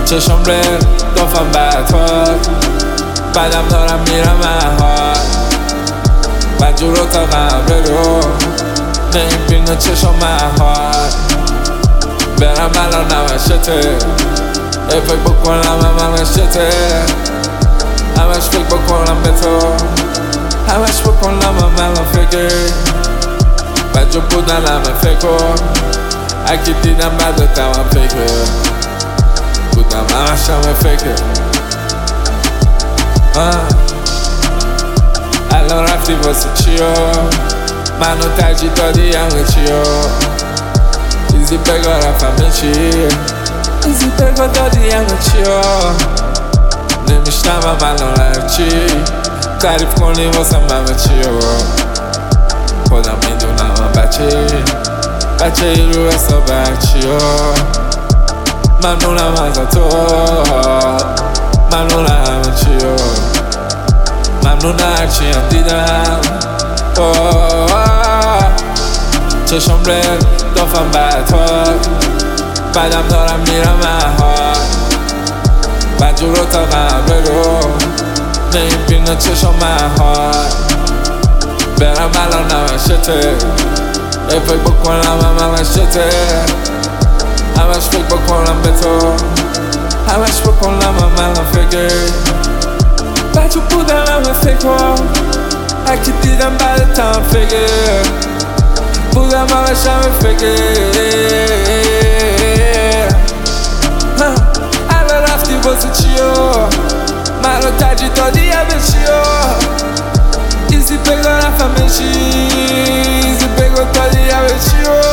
چشم ریل دافم بدهات بعدم دارم میرم محال بدجور تا قبل رو نمیبینه چشم محال برم الان نمشته فکر بکنم همشته همش فکر بکنم به تو همش بکنم الان فکر بدجور بودن همه فکر اگه دیدم بعدت هم فکر بودم همش همه فکر الان رفتی واسه چیا منو ترجیح دادی همه چیا ایزی بگو رفتم چی ایزی بگو دادی همه چیا نمیشنم الان هرچی تعریف کنی واسم همه چیا خودم میدونم بچه ای رو حساب هرچیا ممنونم از تو ممنونم همه چیا ممنون هرچی هم دیدم چشم ریل دافم بدهات بعدم دارم میرم محال بدجور تا قبل رو نمیبینه چشم محال برم الان نمشته فکر بکنم همشته همش فکر بکنم به تو همش بکنم الان فکر بچه بودم همه فکر هرکی دیدم بعدت هم فکر بودم همش همه فکر الان رفتی واسه چیا منو ترجیح دادی همه چیا ایزی بگو رفتم چی ایزی بگو دادی همه چیا